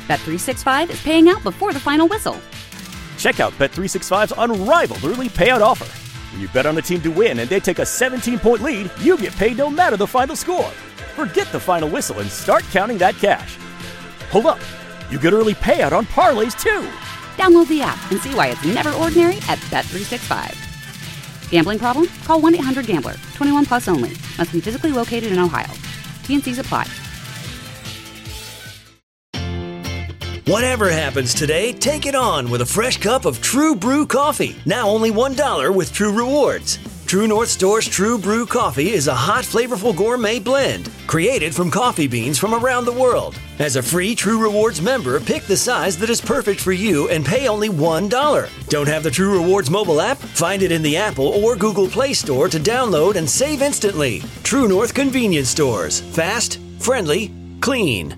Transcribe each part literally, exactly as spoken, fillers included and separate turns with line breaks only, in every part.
Bet three sixty-five is paying out before the final whistle.
Check out Bet three sixty-five's unrivaled early payout offer. When you bet on a team to win and they take a seventeen-point lead, you get paid no matter the final score. Forget the final whistle and start counting that cash. Hold up. You get early payout on parlays, too.
Download the app and see why it's never ordinary at Bet three sixty-five. Gambling problem? Call one eight hundred gambler. twenty-one plus only. Must be physically located in Ohio. T N Cs apply.
Whatever happens today, take it on with a fresh cup of True Brew coffee. Now only one dollar with True Rewards. True North Store's True Brew coffee is a hot, flavorful gourmet blend created from coffee beans from around the world. As a free True Rewards member, pick the size that is perfect for you and pay only one dollar. Don't have the True Rewards mobile app? Find it in the Apple or Google Play Store to download and save instantly. True North Convenience Stores. Fast, friendly, clean.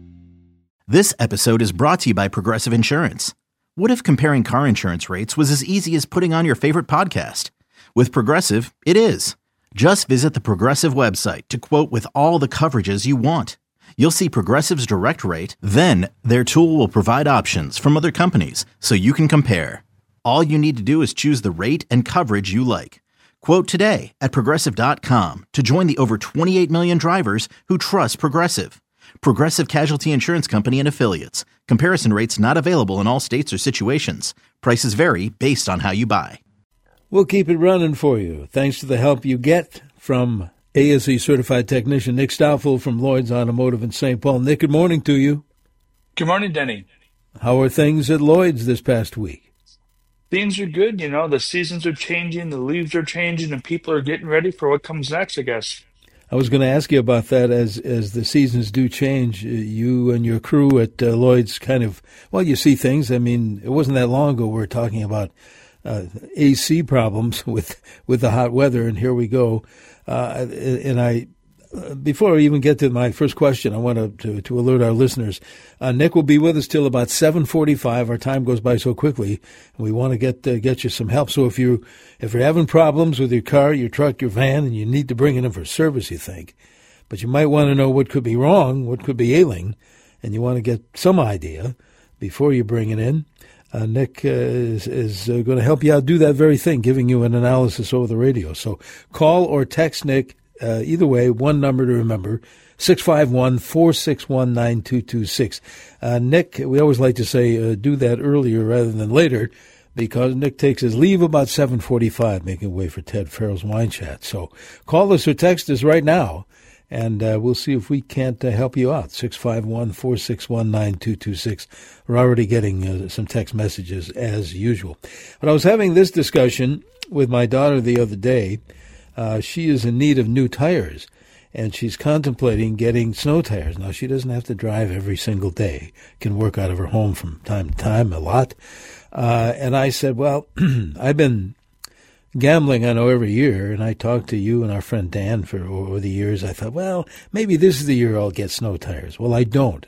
This episode is brought to you by Progressive Insurance. What if comparing car insurance rates was as easy as putting on your favorite podcast? With Progressive, it is. Just visit the Progressive website to quote with all the coverages you want. You'll see Progressive's direct rate, then their tool will provide options from other companies so you can compare. All you need to do is choose the rate and coverage you like. Quote today at Progressive dot com to join the over twenty-eight million drivers who trust Progressive. Progressive Casualty Insurance Company and Affiliates. Comparison rates not available in all states or situations. Prices vary based on how you buy.
We'll keep it running for you, thanks to the help you get from A S E certified technician Nick Stoufel from Lloyd's Automotive in Saint Paul. Nick, good morning to you.
Good morning, Denny.
How are things at Lloyd's this past week?
Things are good. You know, the seasons are changing, the leaves are changing, and people are getting ready for what comes next, I guess.
I was going to ask you about that as as the seasons do change. You and your crew at uh, Lloyd's kind of, well, you see things. I mean, it wasn't that long ago we were talking about uh, A C problems with, with the hot weather, and here we go. Uh, and I, before I even get to my first question, I want to, to, to alert our listeners. Uh, Nick will be with us till about seven forty-five. Our time goes by so quickly, and we want to get uh, get you some help. So if you if you're having problems with your car, your truck, your van, and you need to bring it in for service, you think, but you might want to know what could be wrong, what could be ailing, and you want to get some idea before you bring it in. Uh, Nick uh, is, is uh, going to help you out do that very thing, giving you an analysis over the radio. So call or text Nick. Uh, either way, one number to remember, six five one, four six one, nine two two six. Uh, Nick, we always like to say uh, do that earlier rather than later because Nick takes his leave about seven forty-five, making way for Ted Farrell's Wine Chat. So call us or text us right now, and uh, we'll see if we can't uh, help you out. six five one, four six one, nine two two six. We're already getting uh, some text messages as usual. But I was having this discussion with my daughter the other day. Uh, she is in need of new tires, and she's contemplating getting snow tires. Now, she doesn't have to drive every single day, can work out of her home from time to time a lot. Uh, and I said, well, I've been gambling, I know, every year, and I talked to you and our friend Dan for over the years. I thought, well, maybe this is the year I'll get snow tires. Well, I don't.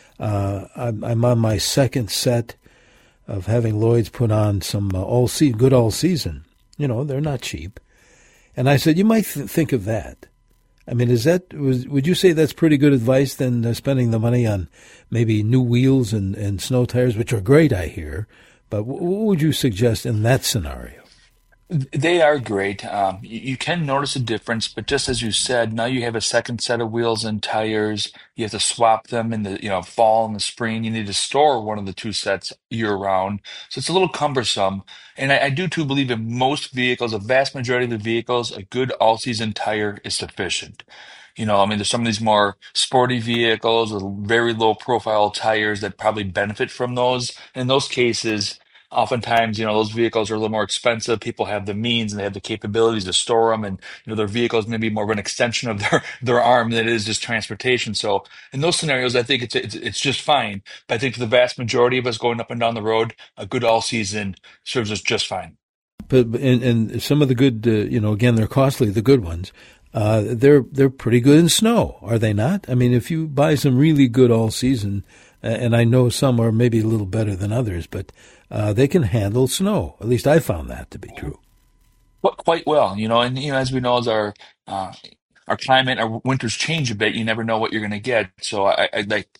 Uh, I'm, I'm on my second set of having Lloyd's put on some uh, all se- good all season. You know, they're not cheap. And I said, you might th- think of that. I mean, is that was, would you say that's pretty good advice than uh, spending the money on maybe new wheels and, and snow tires, which are great, I hear. But w- what would you suggest in that scenario?
They are great. Um, you, you can notice a difference, but just as you said, now you have a second set of wheels and tires. You have to swap them in the you know fall and the spring. You need to store one of the two sets year round, so it's a little cumbersome. And I, I do too believe in most vehicles, a vast majority of the vehicles, a good all-season tire is sufficient. You know, I mean, there's some of these more sporty vehicles with very low-profile tires that probably benefit from those. In those cases, oftentimes, you know, those vehicles are a little more expensive. People have the means and they have the capabilities to store them, and you know, their vehicles may be more of an extension of their their arm than it is just transportation. So, in those scenarios, I think it's it's, it's just fine. But I think for the vast majority of us going up and down the road, a good all season serves us just fine.
But and, and some of the good, uh, you know, again, they're costly. The good ones, uh, they're they're pretty good in snow, are they not? I mean, if you buy some really good all season, and I know some are maybe a little better than others, but uh, they can handle snow. At least I found that to be true.
Well, quite well, you know, and you know, as we know, as our uh, our climate, our winters change a bit, you never know what you're going to get. So I, I like.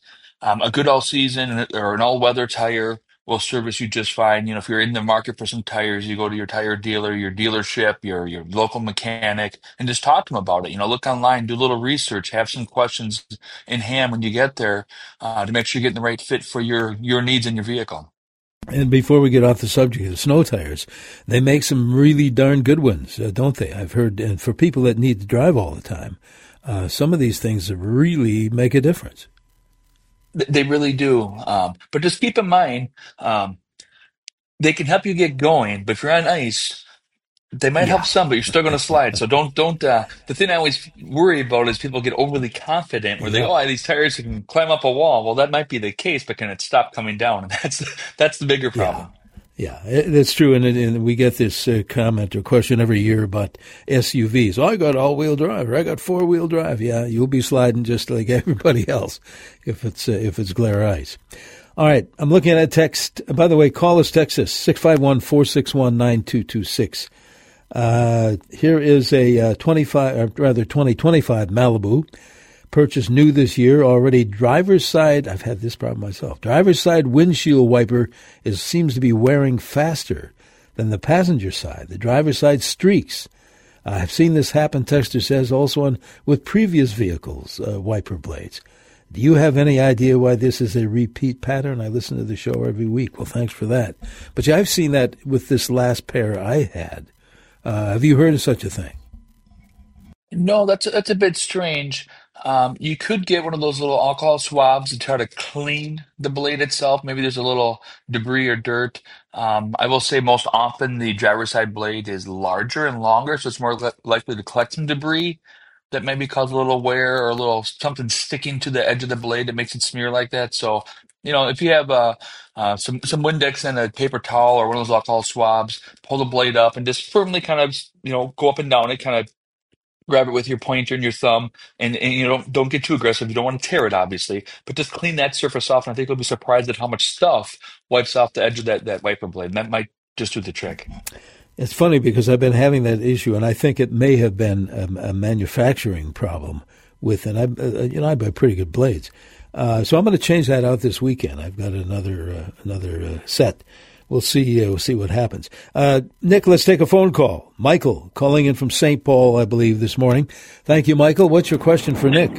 Um, a good all-season or an all-weather tire will service you just fine. You know, if you're in the market for some tires, you go to your tire dealer, your dealership, your your local mechanic, and just talk to them about it. You know, look online, do a little research, have some questions in hand when you get there uh, to make sure you're getting the right fit for your your needs in your vehicle.
And before we get off the subject of snow tires, they make some really darn good ones, uh, don't they? I've heard, and for people that need to drive all the time, uh, some of these things really make a difference.
They really do. Um, but just keep in mind, um, they can help you get going, but if you're on ice, they might
Yeah.
help some, but you're still going to slide. So don't, don't, uh, the thing I always worry about is people get overly confident where they,
Yeah.
oh, these tires can climb up a wall. Well, that might be the case, but can it stop coming down? And that's, that's the bigger problem.
Yeah, yeah, that's true. And, and we get this uh, comment or question every year about S U Vs. Oh, I got all-wheel drive, or I got four-wheel drive. Yeah, you'll be sliding just like everybody else if it's, uh, if it's glare ice. All right, I'm looking at a text. By the way, call us, text us, six five one, four six one, nine two two six. Uh, here is a uh, twenty-five, or rather twenty twenty-five Malibu, purchased new this year. Already driver's side. I've had this problem myself. Driver's side windshield wiper is seems to be wearing faster than the passenger side. The driver's side streaks. I've seen this happen. Texter says also on with previous vehicles, uh, wiper blades. Do you have any idea why this is a repeat pattern? I listen to the show every week. Well, thanks for that. But yeah, I've seen that with this last pair I had. Uh, have you heard of such a thing?
No, that's a, that's a bit strange. Um, you could get one of those little alcohol swabs to try to clean the blade itself. Maybe there's a little debris or dirt. Um, I will say most often the driver's side blade is larger and longer, so it's more li- likely to collect some debris that maybe cause a little wear or a little something sticking to the edge of the blade that makes it smear like that. So, you know, if you have uh, uh, some some Windex and a paper towel or one of those alcohol swabs, pull the blade up and just firmly kind of, you know, go up and down it, kind of grab it with your pointer and your thumb, and, and you don't don't get too aggressive. You don't want to tear it, obviously, but just clean that surface off. And I think you'll be surprised at how much stuff wipes off the edge of that, that wiper blade. And that might just do the trick.
It's funny because I've been having that issue, and I think it may have been a, a manufacturing problem with it. I, uh, you know, I buy pretty good blades, uh, so I'm going to change that out this weekend. I've got another uh, another uh, set. We'll see. Uh, we'll see what happens. Uh, Nick, let's take a phone call. Michael, calling in from Saint Paul, I believe, this morning. Thank you, Michael. What's your question for Nick?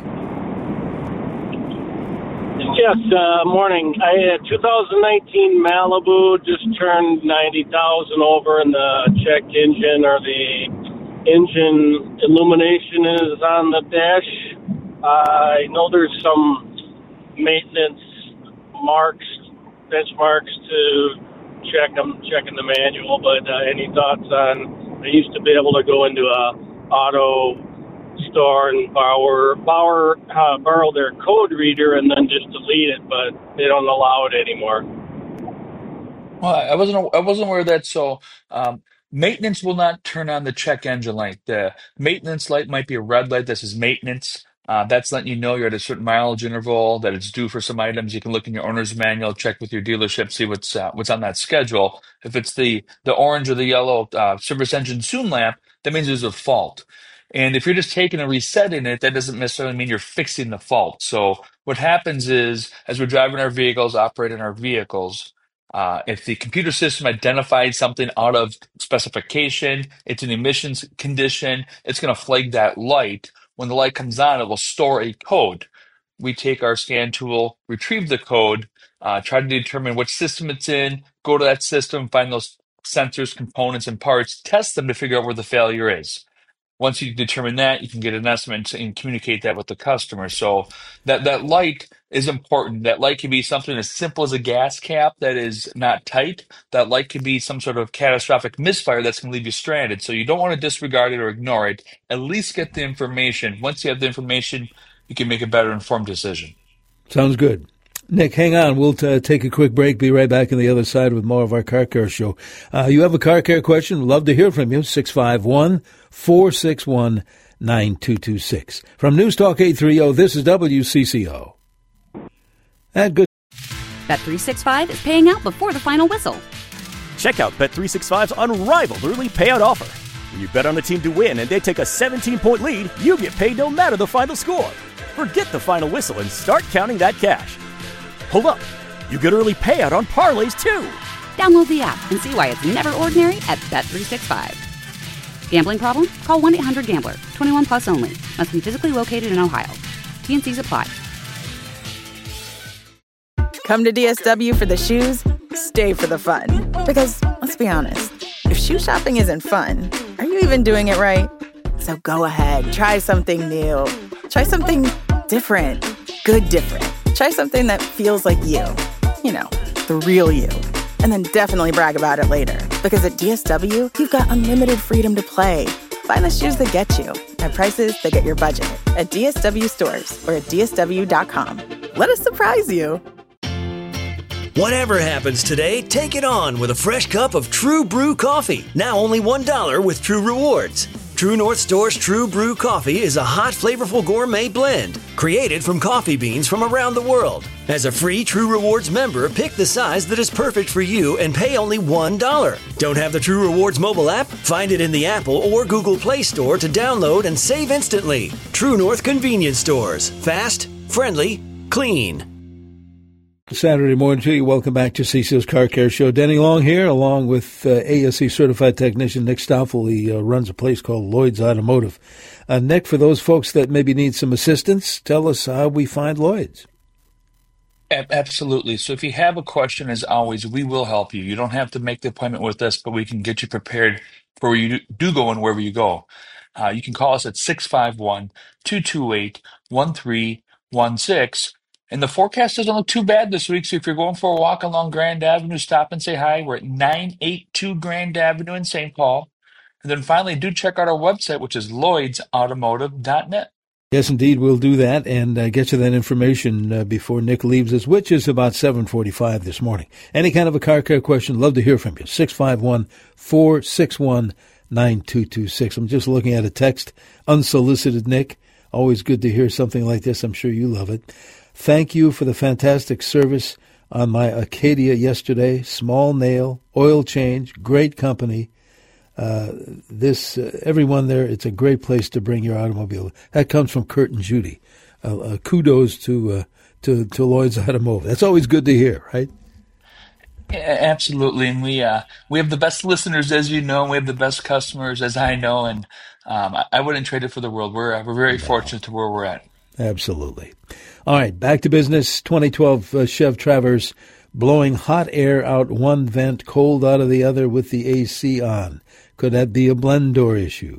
Yes, uh, morning. I had two thousand nineteen Malibu, just turned ninety thousand over, and the check engine or the engine illumination is on the dash. Uh, I know there's some maintenance marks, benchmarks to check them, checking the manual, but uh, any thoughts on, I used to be able to go into a auto store and borrow, borrow, uh, borrow their code reader and then just delete it, but they don't allow it anymore.
Well, I wasn't I wasn't aware of that. So um, maintenance will not turn on the check engine light. The maintenance light might be a red light that says maintenance. Uh, that's letting you know you're at a certain mileage interval, that it's due for some items. You can look in your owner's manual, check with your dealership, see what's uh, what's on that schedule. If it's the the orange or the yellow uh, service engine soon lamp, that means there's a fault. And if you're just taking and resetting it, that doesn't necessarily mean you're fixing the fault. So what happens is, as we're driving our vehicles, operating our vehicles, uh, if the computer system identifies something out of specification, it's an emissions condition, it's going to flag that light. When the light comes on, it will store a code. We take our scan tool, retrieve the code, uh, try to determine which system it's in, go to that system, find those sensors, components, and parts, test them to figure out where the failure is. Once you determine that, you can get an estimate and communicate that with the customer. So that, that light is important. That light can be something as simple as a gas cap that is not tight. That light can be some sort of catastrophic misfire that's going to leave you stranded. So you don't want to disregard it or ignore it. At least get the information. Once you have the information, you can make a better informed decision.
Sounds good. Nick, hang on. We'll t- take a quick break. Be right back on the other side with more of our Car Care Show. Uh, you have a car care question? We'd love to hear from you. six five one, four six one, nine two two six. From News Talk eight thirty, this is W C C O. And good.
Bet three sixty-five is paying out before the final whistle.
Check out Bet three sixty-five's unrivaled early payout offer. When you bet on the team to win and they take a seventeen-point lead, you get paid no matter the final score. Forget the final whistle and start counting that cash. Hold up. You get early payout on parlays, too.
Download the app and see why it's never ordinary at Bet three sixty-five. Gambling problem? Call one eight hundred gambler. twenty-one plus only. Must be physically located in Ohio. T N Cs apply.
Come to D S W for the shoes, stay for the fun. Because, let's be honest, if shoe shopping isn't fun, are you even doing it right? So go ahead, try something new. Try something different. Good different. Try something that feels like you. You know, the real you. And then definitely brag about it later. Because at D S W, you've got unlimited freedom to play. Find the shoes that get you at prices that get your budget at D S W stores or at D S W dot com. Let us surprise you.
Whatever happens today, take it on with a fresh cup of True Brew coffee. Now only one dollar with True Rewards. True North Store's True Brew coffee is a hot, flavorful gourmet blend created from coffee beans from around the world. As a free True Rewards member, pick the size that is perfect for you and pay only one dollar. Don't have the True Rewards mobile app? Find it in the Apple or Google Play Store to download and save instantly. True North Convenience Stores. Fast, friendly, clean.
Saturday morning to you. Welcome back to Cecil's Car Care Show. Denny Long here, along with uh, A S E certified technician Nick Stoffel. He uh, runs a place called Lloyd's Automotive. Uh, Nick, for those folks that maybe need some assistance, tell us how we find Lloyd's.
Absolutely. So if you have a question, as always, we will help you. You don't have to make the appointment with us, but we can get you prepared for where you do go and wherever you go. Uh, you can call us at six five one, two two eight, one three one six. And the forecast doesn't look too bad this week. So if you're going for a walk along Grand Avenue, stop and say hi. We're at nine eighty-two Grand Avenue in Saint Paul. And then finally, do check out our website, which is lloyds automotive dot net.
Yes, indeed, we'll do that and uh, get you that information uh, before Nick leaves us, which is about seven forty-five this morning. Any kind of a car care question, love to hear from you. six five one, four six one, nine two two six. I'm just looking at a text, unsolicited, Nick. Always good to hear something like this. I'm sure you love it. Thank you for the fantastic service on my Acadia yesterday. Small nail, oil change, great company. Uh, this uh, everyone there, it's a great place to bring your automobile. That comes from Kurt and Judy. Uh, uh, kudos to uh, to to Lloyd's Automotive. That's always good to hear, right?
Yeah, absolutely, and we uh, we have the best listeners, as you know. And we have the best customers, as I know, and um, I, I wouldn't trade it for the world. We're we're very fortunate to where we're at.
Absolutely. All right, back to business. twenty twelve uh, Chev Traverse blowing hot air out one vent, cold out of the other with the A C on. Could that be a blend door issue?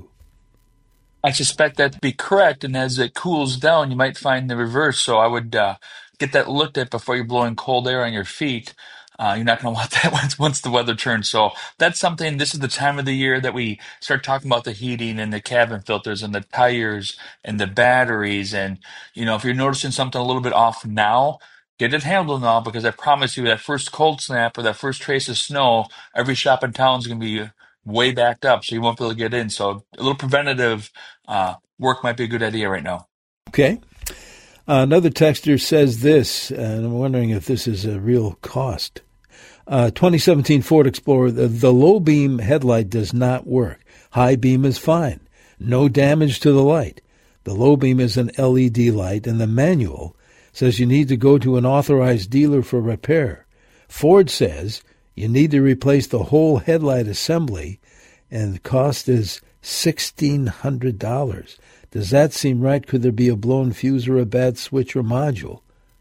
I suspect that to be correct, and as it cools down, you might find the reverse. So I would uh, get that looked at before you're blowing cold air on your feet. Uh, you're not going to want that once once the weather turns. So that's something. This is the time of the year that we start talking about the heating and the cabin filters and the tires and the batteries. And you know, if you're noticing something a little bit off now, get it handled now, because I promise you that first cold snap or that first trace of snow, every shop in town is going to be way backed up, so you won't be able to get in. So a little preventative uh, work might be a good idea right now.
Okay. Uh, another texter says this, and I'm wondering if this is a real cost. Uh, twenty seventeen Ford Explorer, the, the low beam headlight does not work. High beam is fine. No damage to the light. The low beam is an L E D light, and the manual says you need to go to an authorized dealer for repair. Ford says you need to replace the whole headlight assembly, and the cost is sixteen hundred dollars. Does that seem right? Could there be a blown fuse or a bad switch or module?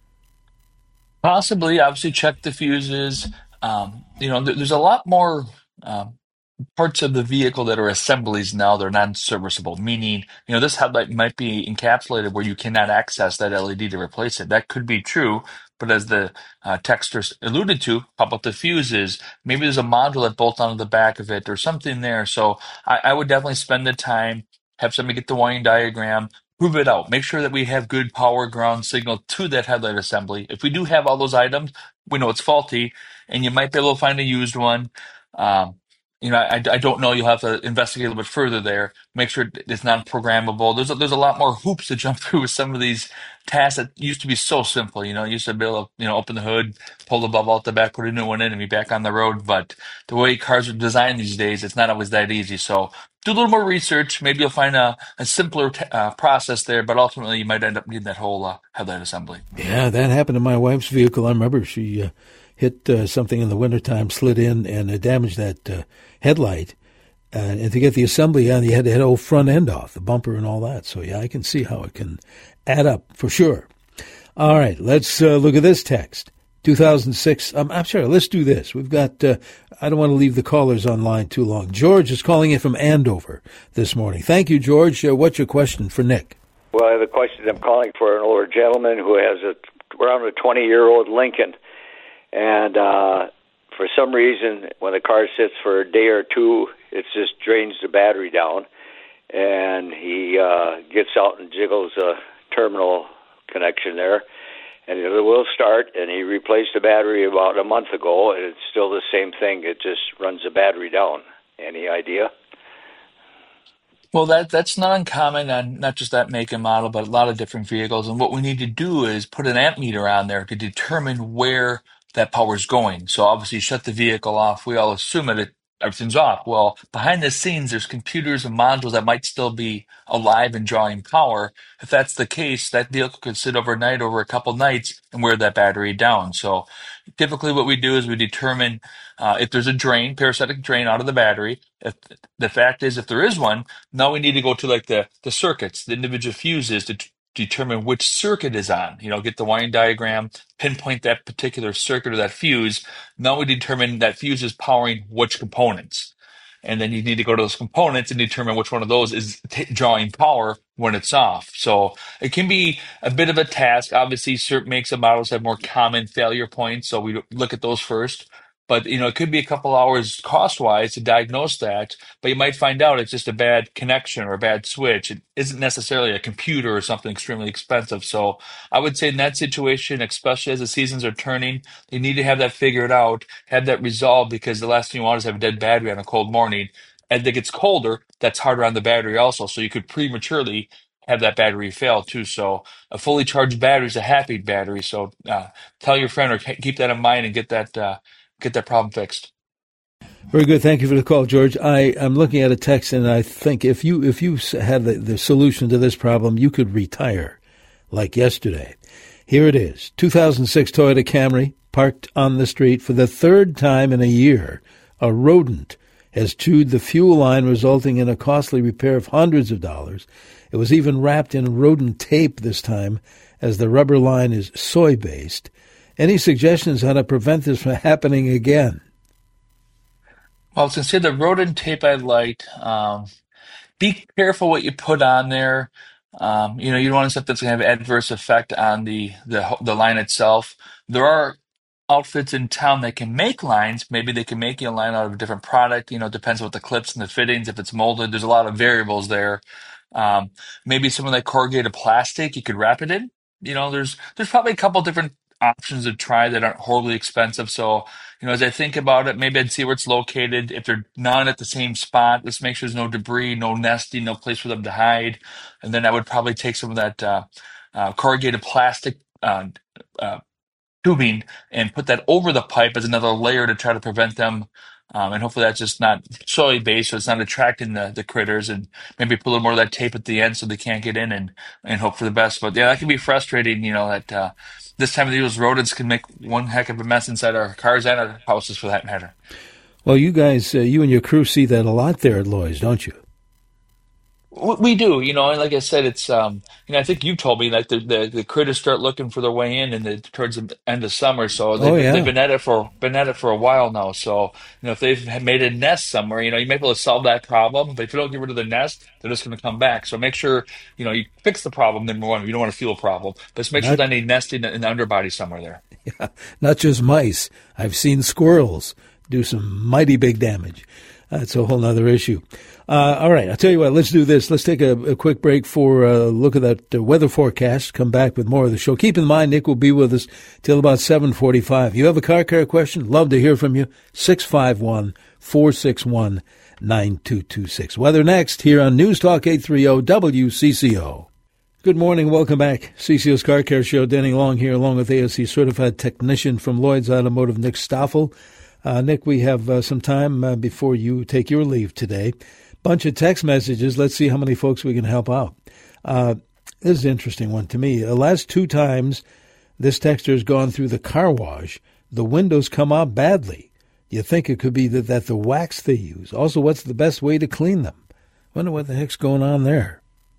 Possibly. Obviously, check the fuses. Um, you know, there, there's a lot more um, parts of the vehicle that are assemblies now. They're non-serviceable, meaning, you know, this headlight might be encapsulated where you cannot access that L E D to replace it. That could be true. But as the uh, texter alluded to, how about the fuses? Maybe there's a module that bolts onto the back of it or something there. So I, I would definitely spend the time, have somebody get the wiring diagram, prove it out. Make sure that we have good power ground signal to that headlight assembly. If we do have all those items, we know it's faulty, and you might be able to find a used one. Um, you know, I, I don't know. You'll have to investigate a little bit further there. Make sure it's not programmable. There's a, there's a lot more hoops to jump through with some of these tasks that used to be so simple. You know, you used to be able to, you know, open the hood, pull the bulb out the back, put a new one in, and be back on the road. But the way cars are designed these days, it's not always that easy. So do a little more research. Maybe you'll find a, a simpler t- uh, process there, but ultimately you might end up needing that whole uh, headlight assembly.
Yeah, that happened to my wife's vehicle. I remember she uh, hit uh, something in the wintertime, slid in, and uh, damaged that uh, headlight. Uh, and to get the assembly on, you had to hit the whole front end off, the bumper and all that. So, yeah, I can see how it can add up for sure. All right, let's uh, look at this text. two thousand six, um, I'm sorry, let's do this. We've got, uh, I don't want to leave the callers online too long. George is calling in from Andover this morning. Thank you, George. Uh, what's your question for Nick?
Well, I have a question. I'm calling for an older gentleman who has a around a twenty-year-old Lincoln. And uh, for some reason, when the car sits for a day or two, it just drains the battery down. And he uh, gets out and jiggles a terminal connection there. And it will start, and he replaced the battery about a month ago, and it's still the same thing. It just runs the battery down. Any idea?
Well, that that's not uncommon on not just that make and model, but a lot of different vehicles. And what we need to do is put an amp meter on there to determine where that power is going. So obviously, you shut the vehicle off. We all assume that it, everything's off. Well, behind the scenes, there's computers and modules that might still be alive and drawing power. If that's the case, that vehicle could sit overnight over a couple nights and wear that battery down. So typically what we do is we determine uh, if there's a drain, parasitic drain out of the battery. If the fact is, if there is one, now we need to go to like the, the circuits, the individual fuses to t- determine which circuit is on. You know, get the wiring diagram, pinpoint that particular circuit or that fuse. Now we determine that fuse is powering which components. And then you need to go to those components and determine which one of those is t- drawing power when it's off. So it can be a bit of a task. Obviously, certain makes and models have more common failure points, so we look at those first. But, you know, it could be a couple hours cost-wise to diagnose that, but you might find out it's just a bad connection or a bad switch. It isn't necessarily a computer or something extremely expensive. So I would say in that situation, especially as the seasons are turning, you need to have that figured out, have that resolved, because the last thing you want is have a dead battery on a cold morning. As it gets colder, that's harder on the battery also. So you could prematurely have that battery fail too. So a fully charged battery is a happy battery. So uh, tell your friend or keep that in mind and get that uh, get that problem fixed.
Very good. Thank you for the call, George. I am looking at a text, and I think if you if you had the, the solution to this problem, you could retire like yesterday. Here it is. two thousand six Toyota Camry, parked on the street for the third time in a year. A rodent has chewed the fuel line, resulting in a costly repair of hundreds of dollars. It was even wrapped in rodent tape this time, as the rubber line is soy-based. Any suggestions how to prevent this from happening again?
Well, I was going to say the rodent tape I liked. Um, be careful what you put on there. Um, you know, you don't want stuff that's going to have adverse effect on the, the the line itself. There are outfits in town that can make lines. Maybe they can make you a line out of a different product. You know, it depends on what the clips and the fittings. If it's molded, there's a lot of variables there. Um, maybe some of that corrugated plastic you could wrap it in. You know, there's there's probably a couple different options to try that aren't horribly expensive. So, you know, as I think about it, maybe I'd see where it's located. If they're not at the same spot, let's make sure there's no debris, no nesting, no place for them to hide. And then I would probably take some of that uh, uh, corrugated plastic uh, uh, tubing and put that over the pipe as another layer to try to prevent them. Um, and hopefully that's just not soy-based, so it's not attracting the, the critters, and maybe put a little more of that tape at the end so they can't get in, and, and hope for the best. But yeah, that can be frustrating, you know, that uh, this time of the year, those rodents can make one heck of a mess inside our cars and our houses for that matter.
Well, you guys, uh, you and your crew see that a lot there at Lloyd's, don't you?
We do, you know, and like I said, it's, um, you know, I think you told me like the, the, the critters start looking for their way in, and the, towards the end of summer. So they've,
oh, yeah.
they've been at it for been at it for a while now. So you know, if they've made a nest somewhere, you know, you may be able to solve that problem. But if you don't get rid of the nest, they're just going to come back. So make sure, you know, you fix the problem. Number one, you don't want to feel a problem, but just make not, sure that any nesting in the underbody somewhere there.
Yeah, not just mice. I've seen squirrels do some mighty big damage. That's a whole other issue. Uh, all right, I'll tell you what, let's do this. Let's take a, a quick break for a look at that uh, weather forecast, come back with more of the show. Keep in mind, Nick will be with us till about seven forty-five. You have a car care question? Love to hear from you. six five one, four six one, nine two two six. Weather next here on News Talk eight thirty W C C O. Good morning. Welcome back. C C O's Car Care Show. Denny Long here along with A S C certified technician from Lloyd's Automotive, Nick Stoffel. Uh, Nick, we have uh, some time uh, before you take your leave today. Bunch of text messages. Let's see how many folks we can help out. Uh, this is an interesting one to me. The last two times this texter has gone through the car wash, the windows come out badly. You think it could be that, that the wax they use. Also, what's the best way to clean them? Wonder what the heck's going on there.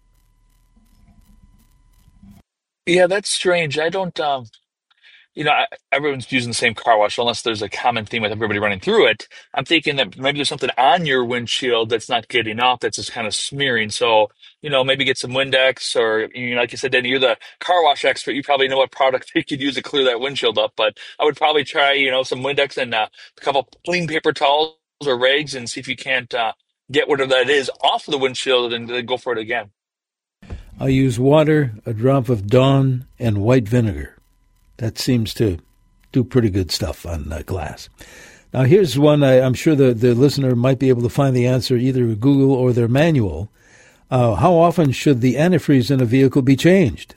Yeah, that's strange. I don't, um, you know, I, everyone's using the same car wash unless there's a common theme with everybody running through it. I'm thinking that maybe there's something on your windshield that's not getting off, that's just kind of smearing. So, you know, maybe get some Windex or, you know, like you said, Danny, you're the car wash expert. You probably know what product you could use to clear that windshield up. But I would probably try, you know, some Windex and uh, a couple clean paper towels or rags and see if you can't uh, get whatever that is off of the windshield and then go for it again.
I use water, a drop of Dawn, and white vinegar. That seems to do pretty good stuff on uh, glass. Now, here's one I, I'm sure the, the listener might be able to find the answer either with Google or their manual. Uh, how often should the antifreeze in a vehicle be changed?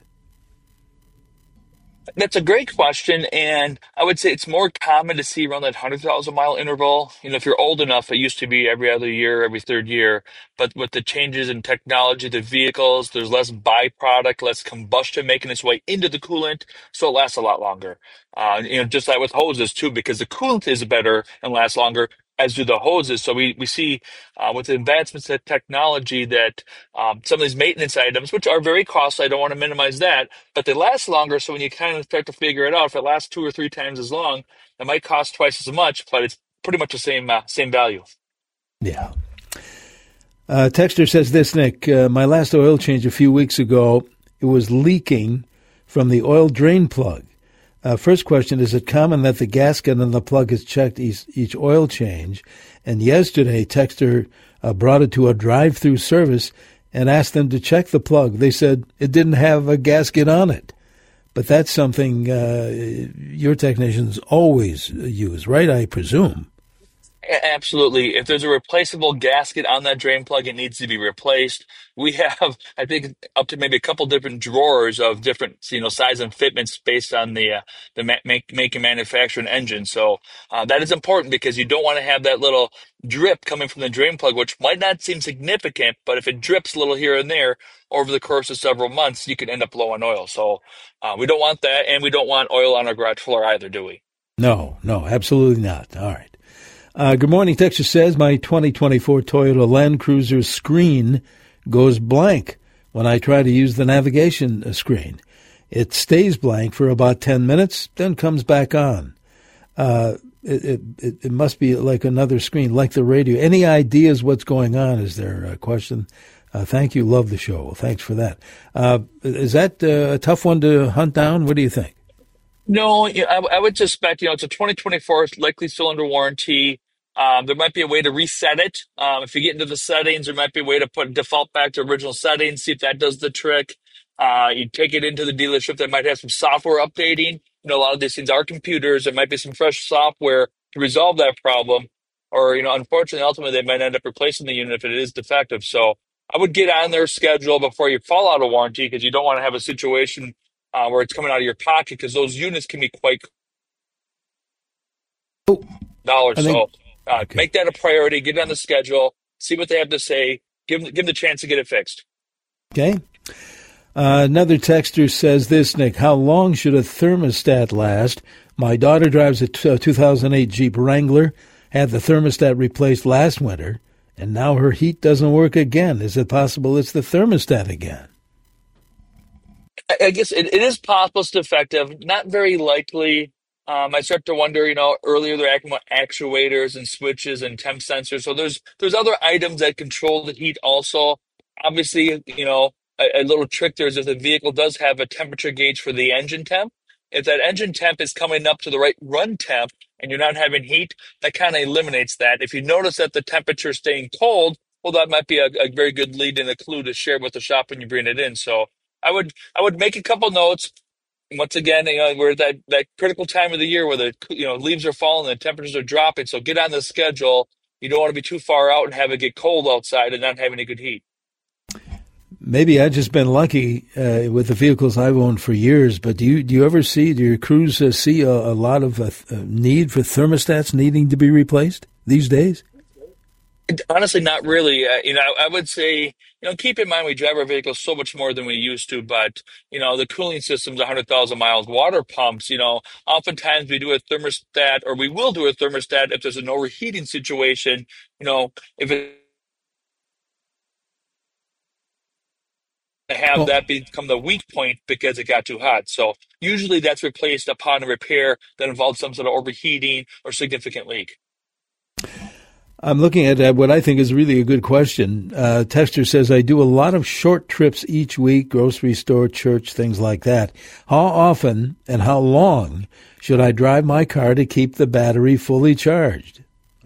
That's a great question, and I would say it's more common to see around that one hundred thousand mile interval. You know, if you're old enough, it used to be every other year, every third year. But with the changes in technology, the vehicles, there's less byproduct, less combustion making its way into the coolant, so it lasts a lot longer. Uh, you know, just like with hoses too, because the coolant is better and lasts longer, as do the hoses. So we, we see uh, with the advancements in technology that um, some of these maintenance items, which are very costly, I don't want to minimize that, but they last longer. So when you kind of start to figure it out, if it lasts two or three times as long, it might cost twice as much, but it's pretty much the same uh, same value.
Yeah. Uh, Texter says this, Nick, uh, my last oil change a few weeks ago, it was leaking from the oil drain plug. Uh, first question, is it common that the gasket on the plug is checked each, each oil change? And yesterday, Texter uh, brought it to a drive-through service and asked them to check the plug. They said it didn't have a gasket on it. But that's something uh, your technicians always use, right, I presume?
Absolutely. If there's a replaceable gasket on that drain plug, it needs to be replaced. We have, I think, up to maybe a couple different drawers of different, you know, size and fitments based on the uh, the ma- make, make and manufacturing engine. So uh, that is important because you don't want to have that little drip coming from the drain plug, which might not seem significant, but if it drips a little here and there over the course of several months, you could end up low on oil. So uh, we don't want that, and we don't want oil on our garage floor either, do we?
No, no, absolutely not. All right. Uh, good morning, Texas says, my twenty twenty-four Toyota Land Cruiser screen goes blank when I try to use the navigation screen. It stays blank for about ten minutes, then comes back on. Uh, it, it, it must be like another screen, like the radio. Any ideas what's going on? Is there a question? Uh, thank you. Love the show. Well, thanks for that. Uh, is that uh, a tough one to hunt down? What do you think?
No, I, I would suspect, you know, it's a twenty twenty-four, it's likely still under warranty. Um, there might be a way to reset it. Um, if you get into the settings, there might be a way to put default back to original settings, see if that does the trick. Uh, you take it into the dealership that might have some software updating. You know, a lot of these things are computers. There might be some fresh software to resolve that problem. Or, you know, unfortunately, ultimately, they might end up replacing the unit if it is defective. So I would get on their schedule before you fall out of warranty because you don't want to have a situation Uh, where it's coming out of your pocket, because those units can be quite
oh,
dollars.
think,
so uh,
okay.
Make that a priority. Get it on the schedule. See what they have to say. Give them, give them the chance to get it fixed.
Okay. Uh, another texter says this, Nick. How long should a thermostat last? My daughter drives a t- two thousand eight Jeep Wrangler, had the thermostat replaced last winter, and now her heat doesn't work again. Is it possible it's the thermostat again?
I guess it, it is possible it's defective. Not very likely. Um, I start to wonder, you know, earlier they're acting with actuators and switches and temp sensors. So there's there's other items that control the heat also. Obviously, you know, a, a little trick there is if the vehicle does have a temperature gauge for the engine temp. If that engine temp is coming up to the right run temp and you're not having heat, that kind of eliminates that. If you notice that the temperature is staying cold, well, that might be a, a very good lead and a clue to share with the shop when you bring it in. So I would I would make a couple notes. Once again, you know, we're at that, that critical time of the year where the you know leaves are falling and the temperatures are dropping. So get on the schedule You don't want to be too far out and have it get cold outside and not have any good heat.
Maybe I've just been lucky uh, with the vehicles I've owned for years, but do you do you ever see, do your crews uh, see a, a lot of uh, need for thermostats needing to be replaced these days?
Honestly, not really. Uh, you know, I, I would say, you know, keep in mind we drive our vehicles so much more than we used to, but, you know, the cooling system's one hundred thousand miles. Water pumps, you know, oftentimes we do a thermostat, or we will do a thermostat if there's an overheating situation, you know, if it have
Well,
that become the weak point because it got too hot. So usually that's replaced upon a repair that involves some sort of overheating or significant leak.
I'm looking at uh, what I think is really a good question. Uh, Texter says, I do a lot of short trips each week, grocery store, church, things like that. How often and how long should I drive my car to keep the battery fully charged?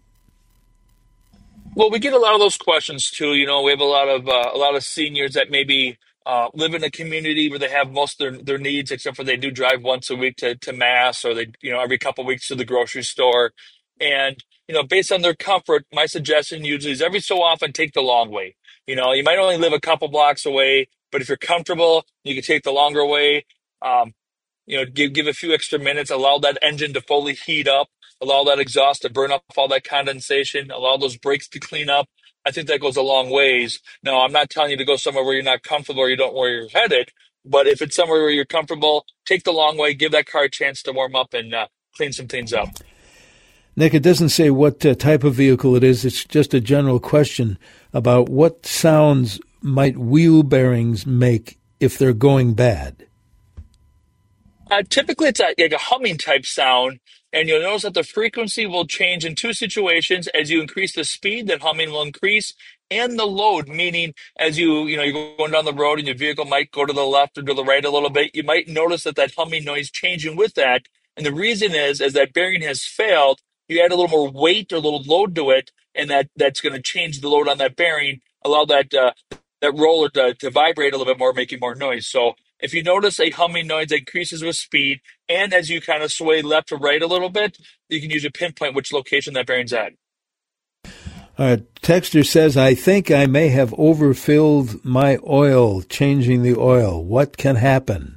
Well, we get a lot of those questions too. You know, we have a lot of uh, a lot of seniors that maybe uh, live in a community where they have most of their, their needs, except for they do drive once a week to, to mass, or they, you know, every couple of weeks to the grocery store. And, you know, based on their comfort, my suggestion usually is every so often take the long way. You know, you might only live a couple blocks away, but if you're comfortable, you can take the longer way. Um, you know, give give a few extra minutes, allow that engine to fully heat up, allow that exhaust to burn off all that condensation, allow those brakes to clean up. I think that goes a long ways. Now, I'm not telling you to go somewhere where you're not comfortable or you don't know where you're headed, but if it's somewhere where you're comfortable, take the long way, give that car a chance to warm up and uh, clean some things up.
Nick, it doesn't say what uh, type of vehicle it is. It's just a general question about what sounds might wheel bearings make if they're going bad.
Uh, typically, it's a, like a humming type sound, and you'll notice that the frequency will change in two situations. As you increase the speed, that humming will increase, and the load, meaning as you, you know, you're going down the road and your vehicle might go to the left or to the right a little bit, you might notice that that humming noise changing with that. And the reason is, as that bearing has failed, you add a little more weight or a little load to it, and that, that's going to change the load on that bearing, allow that uh, that roller to, to vibrate a little bit more, making more noise. So if you notice a humming noise that increases with speed, and as you kind of sway left to right a little bit, you can use a pinpoint which location that bearing's at.
Uh, Texter says, I think I may have overfilled my oil, changing the oil. What can happen?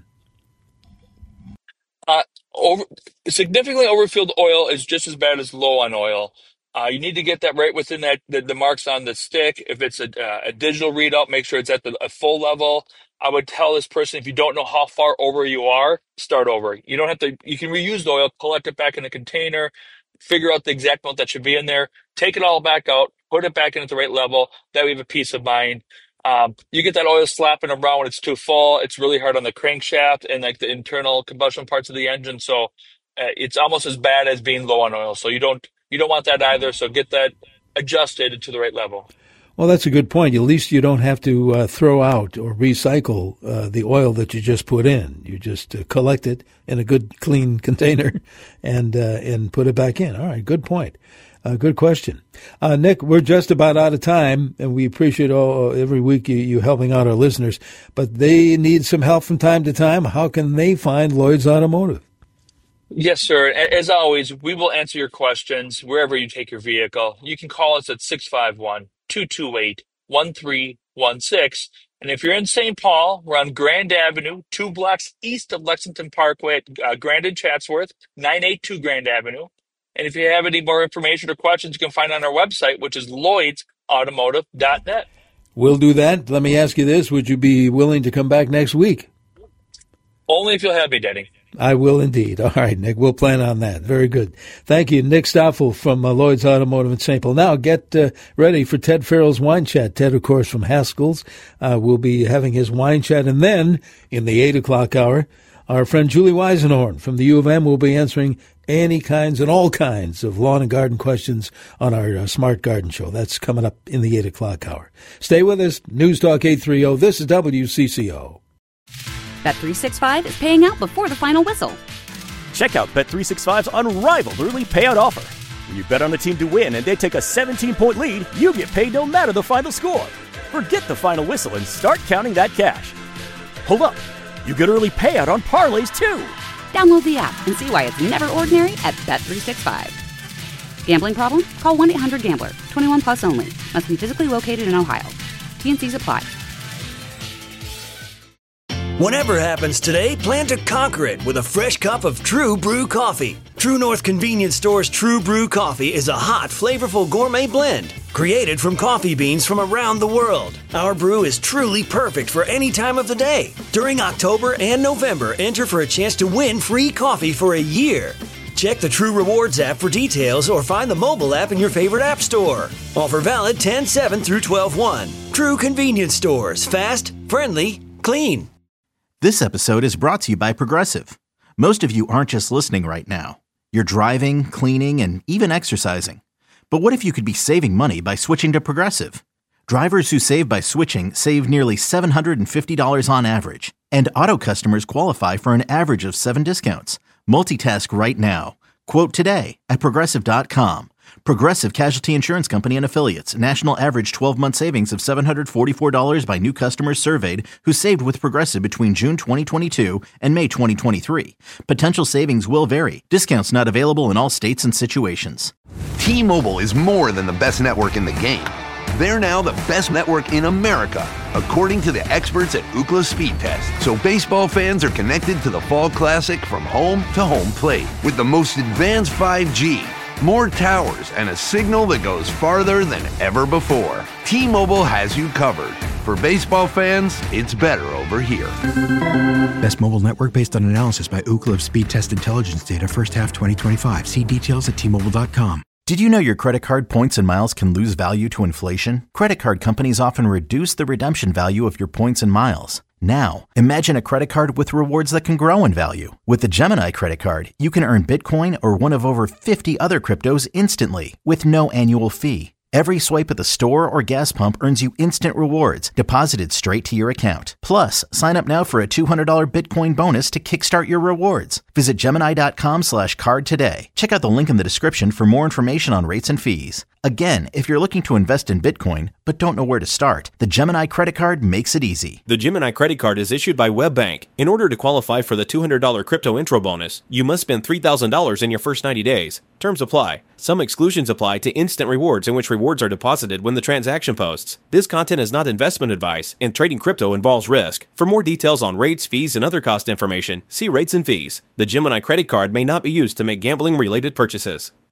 Uh, over, significantly overfilled oil is just as bad as low on oil. Uh, you need to get that right within that the, the marks on the stick. If it's a, uh, a digital readout, make sure it's at the a full level. I would tell this person, if you don't know how far over you are, start over. You don't have to. You can reuse the oil, collect it back in a container, figure out the exact amount that should be in there, take it all back out, put it back in at the right level. That way you have a peace of mind. Um, you get that oil slapping around when it's too full. It's really hard on the crankshaft and like the internal combustion parts of the engine. So uh, it's almost as bad as being low on oil. So you don't you don't want that either. So get that adjusted to the right level.
Well, that's a good point. At least you don't have to uh, throw out or recycle uh, the oil that you just put in. You just uh, collect it in a good, clean container and uh, and put it back in. All right, good point. Uh, good question. Uh, Nick, we're just about out of time, and we appreciate all every week you, you helping out our listeners. But they need some help from time to time. How can they find Lloyd's Automotive?
Yes, sir. As always, we will answer your questions wherever you take your vehicle. You can call us at six five one, two two eight, one three one six. And if you're in Saint Paul, we're on Grand Avenue, two blocks east of Lexington Parkway at uh, Grand and Chatsworth, nine eighty-two Grand Avenue. And if you have any more information or questions, you can find on our website, which is lloyds automotive dot net.
We'll do that. Let me ask you this. Would you be willing to come back next week?
Only if you'll have me, Denny.
I will indeed. All right, Nick, we'll plan on that. Very good. Thank you, Nick Stoffel from uh, Lloyd's Automotive in Saint Paul. Now get uh, ready for Ted Farrell's Wine Chat. Ted, of course, from Haskell's, uh, will be having his wine chat. And then in the eight o'clock hour, our friend Julie Weisenhorn from the U of M will be answering any kinds and all kinds of lawn and garden questions on our uh, Smart Garden Show. That's coming up in the eight o'clock hour. Stay with us. News Talk eight thirty. This is W C C O.
Bet three sixty-five is paying out before the final whistle.
Check out Bet three sixty-five's unrivaled early payout offer. When you bet on a team to win and they take a seventeen-point lead, you get paid no matter the final score. Forget the final whistle and start counting that cash. Hold up. You get early payout on parlays, too.
Download the app and see why it's never ordinary at Bet three sixty-five. Gambling problem? Call one eight hundred gambler. twenty-one plus only. Must be physically located in Ohio. T N Cs apply.
Whatever happens today, plan to conquer it with a fresh cup of True Brew coffee. True North Convenience Store's True Brew coffee is a hot, flavorful gourmet blend created from coffee beans from around the world. Our brew is truly perfect for any time of the day. During October and November, enter for a chance to win free coffee for a year. Check the True Rewards app for details or find the mobile app in your favorite app store. Offer valid ten seven through twelve one. True Convenience Stores. Fast, friendly, clean.
This episode is brought to you by Progressive. Most of you aren't just listening right now. You're driving, cleaning, and even exercising. But what if you could be saving money by switching to Progressive? Drivers who save by switching save nearly seven hundred fifty dollars on average. And auto customers qualify for an average of seven discounts. Multitask right now. Quote today at Progressive dot com. Progressive Casualty Insurance Company and Affiliates. National average twelve-month savings of seven hundred forty-four dollars by new customers surveyed who saved with Progressive between June twenty twenty-two and May twenty twenty-three. Potential savings will vary. Discounts not available in all states and situations.
T-Mobile is more than the best network in the game. They're now the best network in America, according to the experts at Ookla Speed Test. So baseball fans are connected to the Fall Classic from home to home plate with the most advanced five G, more towers, and a signal that goes farther than ever before. T-Mobile has you covered. For baseball fans, it's better over here.
Best mobile network based on analysis by Ookla of Speed Test Intelligence data first half twenty twenty-five. See details at T Mobile dot com.
Did you know your credit card points and miles can lose value to inflation? Credit card companies often reduce the redemption value of your points and miles. Now, imagine a credit card with rewards that can grow in value. With the Gemini credit card, you can earn Bitcoin or one of over fifty other cryptos instantly with no annual fee. Every swipe at the store or gas pump earns you instant rewards deposited straight to your account. Plus, sign up now for a two hundred dollars Bitcoin bonus to kickstart your rewards. Visit Gemini dot com slash card today. Check out the link in the description for more information on rates and fees. Again, if you're looking to invest in Bitcoin but don't know where to start, the Gemini credit card makes it easy.
The Gemini credit card is issued by WebBank. In order to qualify for the two hundred dollars crypto intro bonus, you must spend three thousand dollars in your first ninety days. Terms apply. Some exclusions apply to instant rewards in which rewards are deposited when the transaction posts. This content is not investment advice, and trading crypto involves risk. For more details on rates, fees, and other cost information, see rates and fees. The Gemini credit card may not be used to make gambling-related purchases.